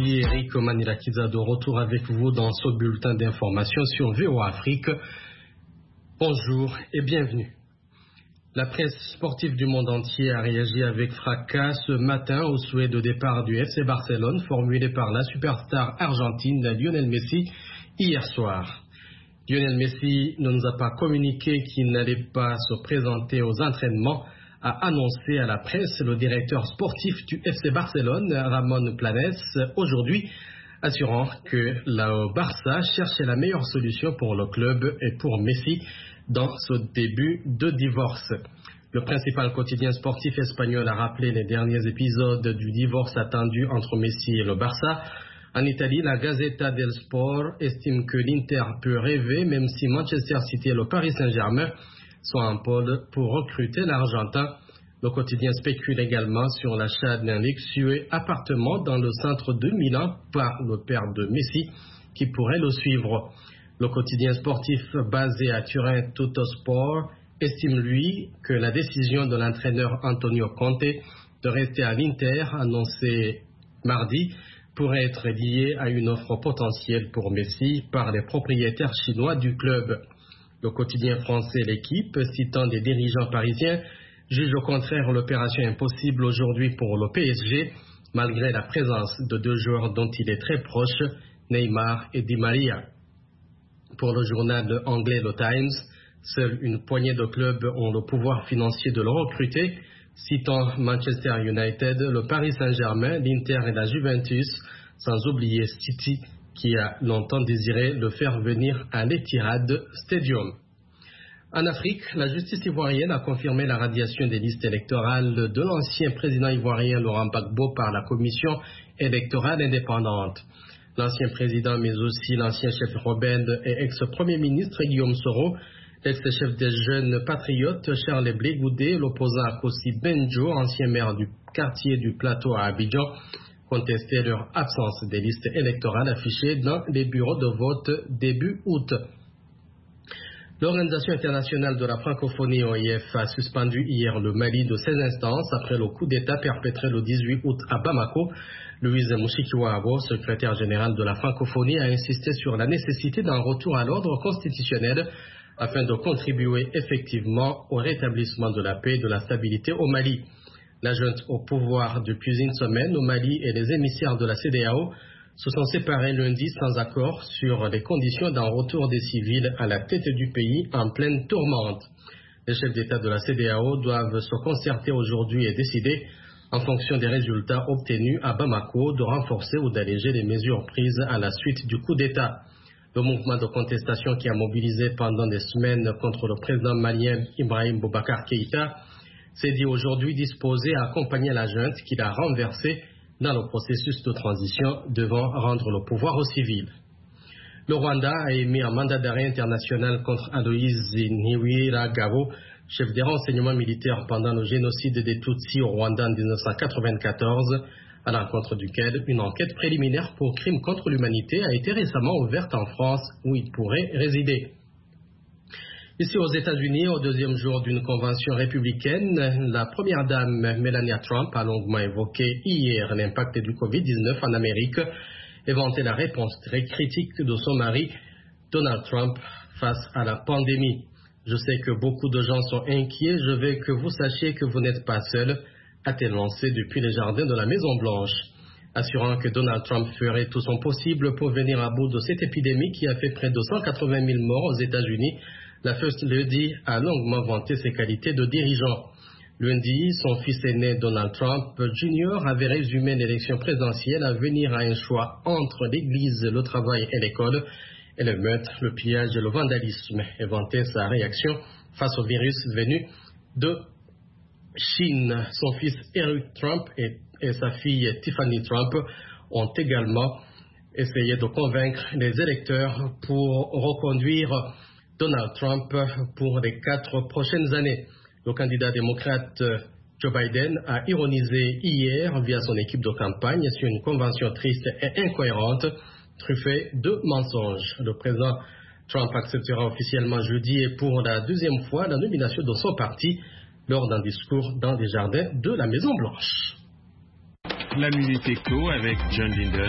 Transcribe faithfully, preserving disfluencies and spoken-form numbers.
Ici Eric Manilakiza de retour avec vous dans ce bulletin d'information sur V O A Afrique. Bonjour et bienvenue. La presse sportive du monde entier a réagi avec fracas ce matin au souhait de départ du F C Barcelone formulé par la superstar argentine Lionel Messi hier soir. Lionel Messi ne nous a pas communiqué qu'il n'allait pas se présenter aux entraînements, a annoncé à la presse le directeur sportif du F C Barcelone, Ramon Planes, aujourd'hui, assurant que le Barça cherchait la meilleure solution pour le club et pour Messi dans ce début de divorce. Le principal quotidien sportif espagnol a rappelé les derniers épisodes du divorce attendu entre Messi et le Barça. En Italie, la Gazzetta del Sport estime que l'Inter peut rêver, même si Manchester City et le Paris Saint-Germain sont en pôle pour recruter l'Argentin. Le quotidien spécule également sur l'achat d'un luxueux appartement dans le centre de Milan par le père de Messi qui pourrait le suivre. Le quotidien sportif basé à Turin, Tuttosport, estime lui que la décision de l'entraîneur Antonio Conte de rester à l'Inter, annoncée mardi, pourrait être liée à une offre potentielle pour Messi par les propriétaires chinois du club. Le quotidien français L'Équipe, citant des dirigeants parisiens, juge au contraire l'opération impossible aujourd'hui pour le P S G, malgré la présence de deux joueurs dont il est très proche, Neymar et Di Maria. Pour le journal anglais The Times, seule une poignée de clubs ont le pouvoir financier de le recruter, citant Manchester United, le Paris Saint-Germain, l'Inter et la Juventus, sans oublier City, qui a longtemps désiré le faire venir à l'Etihad Stadium. En Afrique, la justice ivoirienne a confirmé la radiation des listes électorales de l'ancien président ivoirien Laurent Gbagbo par la commission électorale indépendante. L'ancien président, mais aussi l'ancien chef rebelle et ex-premier ministre Guillaume Soro, l'ex-chef des jeunes patriotes Charles Blé Goudé, l'opposant Akossi Benjo, ancien maire du quartier du Plateau à Abidjan, contestaient leur absence des listes électorales affichées dans les bureaux de vote début août. L'Organisation internationale de la francophonie O I F a suspendu hier le Mali de ses instances après le coup d'État perpétré le dix-huit août à Bamako. Louise Mushikiwabo, secrétaire générale de la francophonie, a insisté sur la nécessité d'un retour à l'ordre constitutionnel afin de contribuer effectivement au rétablissement de la paix et de la stabilité au Mali. La junte au pouvoir depuis une semaine au Mali et les émissaires de la C E D E A O se sont séparés lundi sans accord sur les conditions d'un retour des civils à la tête du pays en pleine tourmente. Les chefs d'État de la C E D E A O doivent se concerter aujourd'hui et décider, en fonction des résultats obtenus à Bamako, de renforcer ou d'alléger les mesures prises à la suite du coup d'État. Le mouvement de contestation qui a mobilisé pendant des semaines contre le président malien Ibrahim Boubacar Keïta s'est dit aujourd'hui disposé à accompagner la junte qu'il a renversée dans le processus de transition devant rendre le pouvoir aux civils. Le Rwanda a émis un mandat d'arrêt international contre Aloïse Ntiwiragabo, chef des renseignements militaires pendant le génocide des Tutsis au Rwanda en dix-neuf cent quatre-vingt-quatorze, à l'encontre duquel une enquête préliminaire pour crimes contre l'humanité a été récemment ouverte en France où il pourrait résider. Ici aux États-Unis, au deuxième jour d'une convention républicaine, la première dame Melania Trump a longuement évoqué hier l'impact du covid dix-neuf en Amérique et vanté la réponse très critique de son mari Donald Trump face à la pandémie. Je sais que beaucoup de gens sont inquiets, je veux que vous sachiez que vous n'êtes pas seul, a-t-elle lancé depuis les jardins de la Maison-Blanche, assurant que Donald Trump ferait tout son possible pour venir à bout de cette épidémie qui a fait près de cent quatre-vingt mille morts aux États-Unis. La First Lady a longuement vanté ses qualités de dirigeant. Lundi, son fils aîné Donald Trump Junior avait résumé l'élection présidentielle à venir à un choix entre l'église, le travail et l'école, et le meurtre, le pillage et le vandalisme, et vanté sa réaction face au virus venu de Chine. Son fils Eric Trump et, et sa fille Tiffany Trump ont également essayé de convaincre les électeurs pour reconduire Donald Trump pour les quatre prochaines années. Le candidat démocrate Joe Biden a ironisé hier via son équipe de campagne sur une convention triste et incohérente, truffée de mensonges. Le président Trump acceptera officiellement jeudi et pour la deuxième fois la nomination de son parti lors d'un discours dans les jardins de la Maison-Blanche. La Minute Éco avec John Linder